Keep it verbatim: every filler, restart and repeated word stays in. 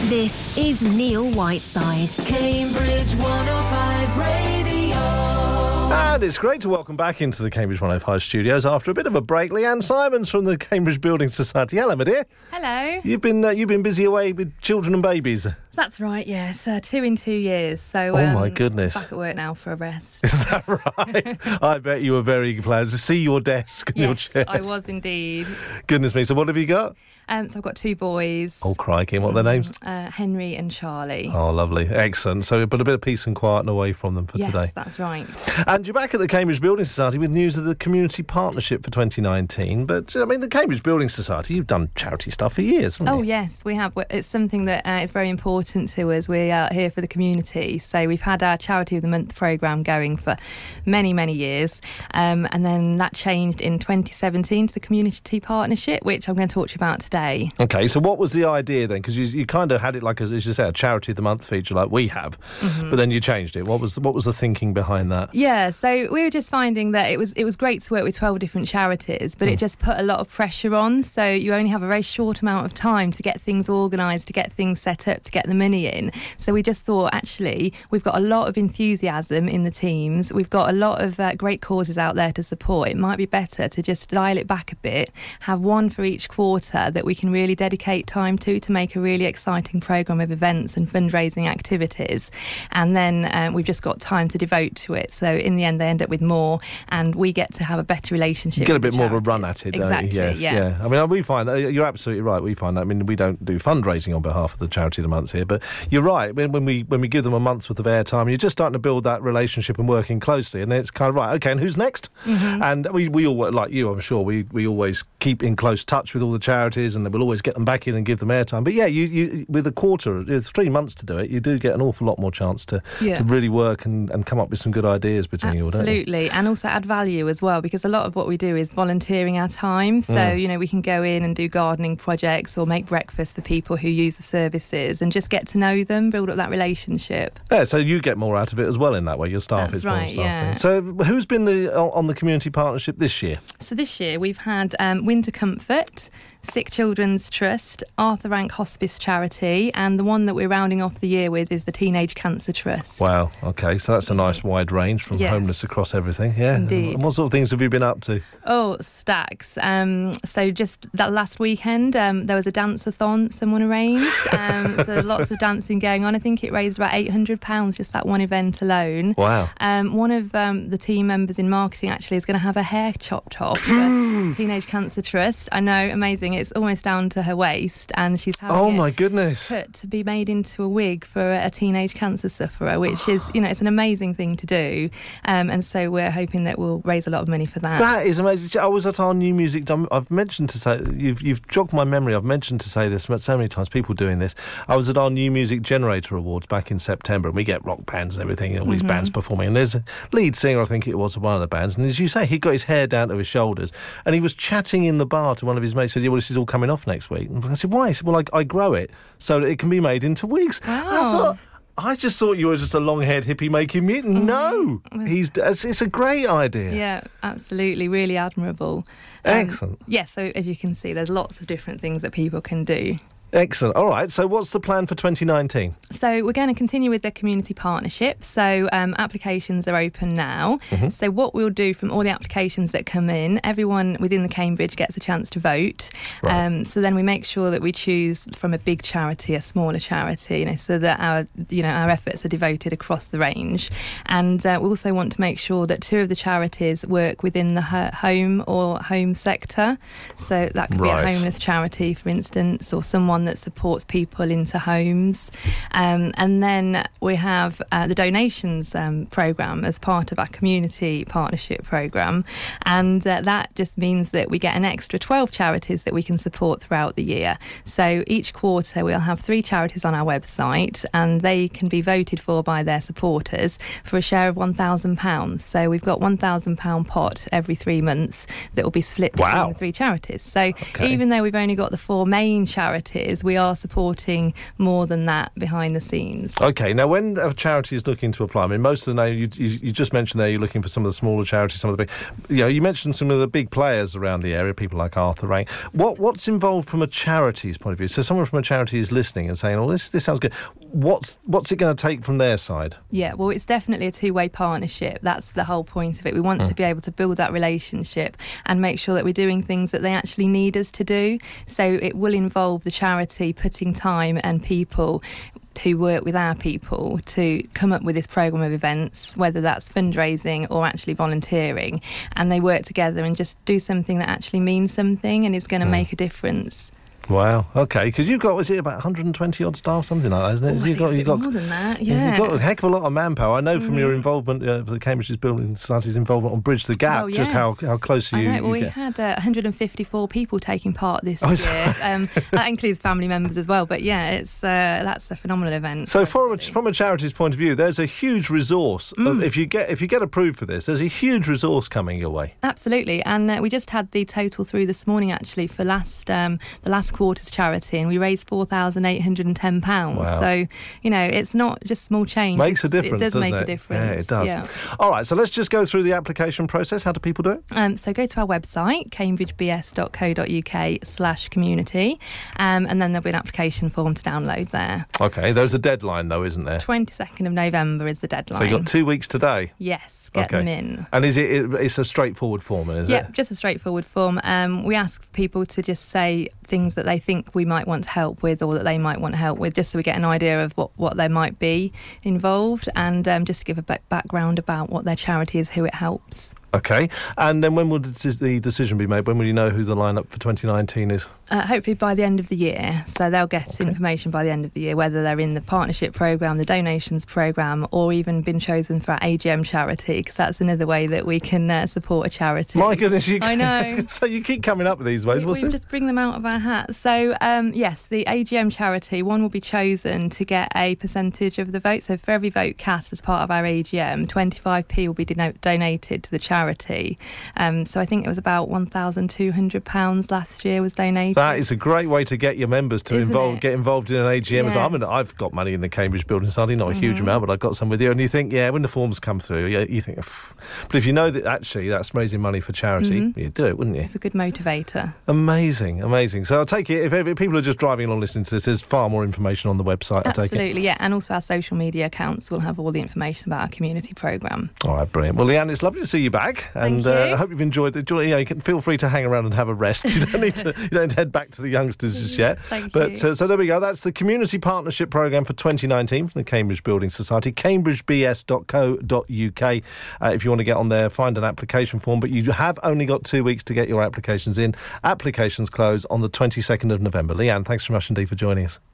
This is Neil Whiteside. Cambridge one oh five Radio. And it's great to welcome back into the Cambridge one oh five studios after a bit of a break. Leanne Simons from the Cambridge Building Society. Hello, my dear. Hello. You've been uh, you've been busy away with children and babies. That's right, yes. Uh, two in two years. So, oh, um, my goodness. Back at work now for a rest. Is that right? I bet you were very glad to see your desk and yes, your chair. I was indeed. Goodness me. So what have you got? Um, so I've got two boys. Oh, crikey. And what are their names? Uh, Henry and Charlie. Oh, lovely. Excellent. So, but a bit of peace and quiet and away from them for yes, today. Yes, that's right. And you're back at the Cambridge Building Society with news of the Community Partnership for twenty nineteen. But, I mean, the Cambridge Building Society, you've done charity stuff for years, haven't oh, you? yes, we have. It's something that uh, is very important to us. We are here for the community. So we've had our Charity of the Month programme going for many, many years. Um, and then that changed in twenty seventeen to the Community Partnership, which I'm going to talk to you about today. OK, so what was the idea then? Because you, you kind of had it like, as you said, a Charity of the Month feature like we have, mm-hmm. but then you changed it. What was, what was the thinking behind that? Yeah, so we were just finding that it was it was great to work with twelve different charities, but mm. it just put a lot of pressure on. So you only have a very short amount of time to get things organised, to get things set up, to get the money in. So we just thought, actually, we've got a lot of enthusiasm in the teams. We've got a lot of uh, great causes out there to support. It might be better to just dial it back a bit, have one for each quarter that we can really dedicate time to, to make a really exciting programme of events and fundraising activities. And then uh, we've just got time to devote to it. So in the end, they end up with more, and we get to have a better relationship. You get a with bit the more of a charities. run at it, don't exactly, you? Yes, yeah. yeah. I mean, we find, you're absolutely right, we find that. I mean, we don't do fundraising on behalf of the Charity of the Month here, but you're right. When, when we when we give them a month's worth of airtime, you're just starting to build that relationship and working closely, and then it's kind of, right, OK, and who's next? Mm-hmm. And we, we all, like you, I'm sure, we, we always keep in close touch with all the charities, and we'll always get them back in and give them airtime. But yeah, you, you with a quarter, it's three months to do it, you do get an awful lot more chance to, yeah. to really work and, and come up with some good ideas between you all, don't you? Absolutely, and also add value as well, because a lot of what we do is volunteering our time. So, mm. you know, we can go in and do gardening projects or make breakfast for people who use the services and just get to know them, build up that relationship. Yeah, so you get more out of it as well in that way. Your staff That's is more right, staff yeah. thing. So who's been the on the community partnership this year? So this year we've had um, Winter Comfort, Sick Children's Trust, Arthur Rank Hospice Charity, and the one that we're rounding off the year with is the Teenage Cancer Trust. Wow, OK, so that's a nice wide range from yes. homeless across everything. Yeah, indeed. And what sort of things have you been up to? Oh, stacks. Um, so just that last weekend, um, there was a dance-a-thon someone arranged. Um, so lots of dancing going on. I think it raised about eight hundred pounds, just that one event alone. Wow. Um, one of um, the team members in marketing actually is going to have her hair chopped off for Teenage Cancer Trust. I know, amazing. It's almost down to her waist, and she's having oh it my goodness put to be made into a wig for a teenage cancer sufferer, which is, you know, it's an amazing thing to do. Um, and so we're hoping that we'll raise a lot of money for that. That is amazing. I was at our new music. I've mentioned to say you've you've jogged my memory. I've mentioned to say this so many times. People doing this. I was at our New Music Generator Awards back in September, and we get rock bands and everything, and all mm-hmm. these bands performing. And there's a lead singer, I think it was, of one of the bands. And as you say, he got his hair down to his shoulders, and he was chatting in the bar to one of his mates. He said, "Yeah, well, this is all coming off next week." And I said, "Why?" He said, "Well, I, I grow it so that it can be made into wigs." Wow. And I thought, I just thought you were just a long-haired hippie making music. Mm-hmm. No, he's it's, it's a great idea. Yeah, absolutely, really admirable. Um, Excellent. Yeah, so as you can see, there's lots of different things that people can do. Excellent. All right, so what's the plan for twenty nineteen? So we're going to continue with the community partnership. So um, applications are open now. Mm-hmm. So what we'll do from all the applications that come in, everyone within the Cambridge gets a chance to vote. Right. Um, so then we make sure that we choose from a big charity, a smaller charity, you know, so that our, you know, our efforts are devoted across the range. And uh, we also want to make sure that two of the charities work within the ho- home or home sector. So that could right. be a homeless charity, for instance, or someone that supports people into homes. Um, and then we have uh, the donations um, programme as part of our community partnership programme. And uh, that just means that we get an extra twelve charities that we can support throughout the year. So each quarter we'll have three charities on our website, and they can be voted for by their supporters for a share of one thousand pounds. So we've got one thousand pounds pot every three months that will be split between wow. the three charities. So okay. even though we've only got the four main charities, is we are supporting more than that behind the scenes. OK, now when a charity is looking to apply, I mean, most of the name, you, you, you just mentioned there you're looking for some of the smaller charities, some of the big, you know, you mentioned some of the big players around the area, people like Arthur Rank. What, what's involved from a charity's point of view? So someone from a charity is listening and saying, oh, this, this sounds good. What's, what's it going to take from their side? Yeah, well, it's definitely a two-way partnership. That's the whole point of it. We want mm. to be able to build that relationship and make sure that we're doing things that they actually need us to do. So it will involve the charity putting time and people to work with our people to come up with this programme of events, whether that's fundraising or actually volunteering, and they work together and just do something that actually means something and is going to mm. make a difference. Wow, OK, because you've got, was it about one hundred twenty odd staff, something like that, isn't it? Oh, you've got, you've got, more than that, yeah. You've got a heck of a lot of manpower. I know from mm. your involvement, uh, for the Cambridge Building Society's involvement on Bridge the Gap, oh, yes. just how, how close I you, know. you Well, we get. had uh, one hundred fifty-four people taking part this oh, year. um, that includes family members as well. But yeah, it's uh, that's a phenomenal event. So from a, from a charity's point of view, there's a huge resource. Mm. Of, if you get if you get approved for this, there's a huge resource coming your way. Absolutely, and uh, we just had the total through this morning actually for last um, the last quarter's charity, and we raised four thousand eight hundred and ten pounds. Wow. So you know, it's not just small change. Makes a difference. It does doesn't make it? a difference. Yeah, it does. Yeah. All right, so let's just go through the application process. How do people do it? Um, so go to our website, cambridge b s dot co dot u k slash community, um, and then there'll be an application form to download there. Okay, there's a deadline though, isn't there? twenty-second of November is the deadline. So you've got two weeks today? Yes, get okay. them in. And is it, it it's a straightforward form, is yeah, it? Yeah, just a straightforward form. Um, we ask people to just say things that they think we might want to help with or that they might want help with, just so we get an idea of what, what there might be involved, and um, just to give a back- background about what their charity is, who it helps. Okay, and then when will the decision be made? When will you know who the lineup for twenty nineteen is? Uh, hopefully by the end of the year. So they'll get okay. information by the end of the year, whether they're in the partnership programme, the donations programme, or even been chosen for our A G M charity, because that's another way that we can uh, support a charity. My goodness, you I know. So you keep coming up with these ways, we, what's we it? just bring them out of our hat. So, um, yes, the A G M charity, one will be chosen to get a percentage of the vote. So for every vote cast as part of our A G M, twenty-five p will be do- donated to the charity. Um, so I think it was about one thousand two hundred pounds last year was donated. That is a great way to get your members to Isn't involve, it? get involved in an A G M. Yes. As well. I mean, I've got money in the Cambridge Building Society, not a huge Mm-hmm. amount, but I've got some with you. And you think, yeah, when the forms come through, yeah, you think, Phew. But if you know that actually that's raising money for charity, Mm-hmm. you'd do it, wouldn't you? It's a good motivator. Amazing, amazing. So I'll take it, if, if people are just driving along listening to this, there's far more information on the website, I take it. Absolutely, yeah. And also our social media accounts will have all the information about our community programme. All right, brilliant. Well, Leanne, it's lovely to see you back. And Thank you. Uh, I hope you've enjoyed it. You know, you can feel free to hang around and have a rest. You don't need to, you don't head back to the youngsters just yet. Thank but, you. Uh, so there we go. That's the Community Partnership Programme for twenty nineteen from the Cambridge Building Society, cambridge b s dot co dot u k. Uh, if you want to get on there, find an application form. But you have only got two weeks to get your applications in. Applications close on the twenty-second of November. Leanne, thanks very much indeed for joining us.